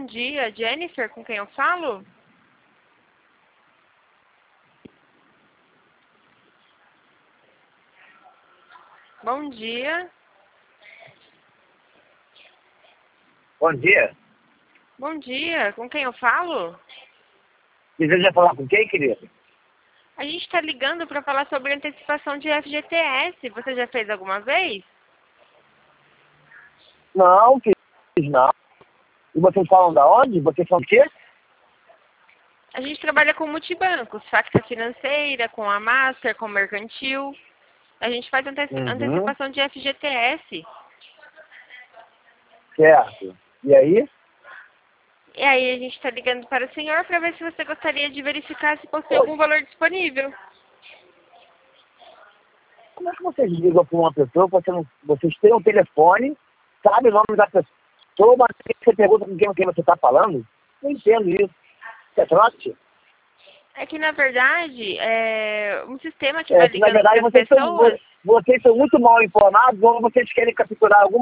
dia, Jennifer, com quem eu falo? Bom dia. Bom dia. Bom dia, com quem eu falo? Deseja falar com quem, querido? A gente está ligando para falar sobre antecipação de FGTS. Você já fez alguma vez? Não, querido, não. E vocês falam da onde? Vocês são o quê? A gente trabalha com multibancos, Facta Financeira, com a Master, com Mercantil. A gente faz antecipação de FGTS. Certo. E aí? E aí a gente está ligando para o senhor para ver se você gostaria de verificar se possui algum valor disponível. Como é que vocês ligam para uma pessoa, vocês têm um telefone, sabe o nome da pessoa, mas você pergunta com quem você está falando? Não entendo isso. Isso é trote? É que, na verdade, um sistema que vai Na ligando verdade, para as pessoas... vocês são muito mal informados ou vocês querem capturar alguma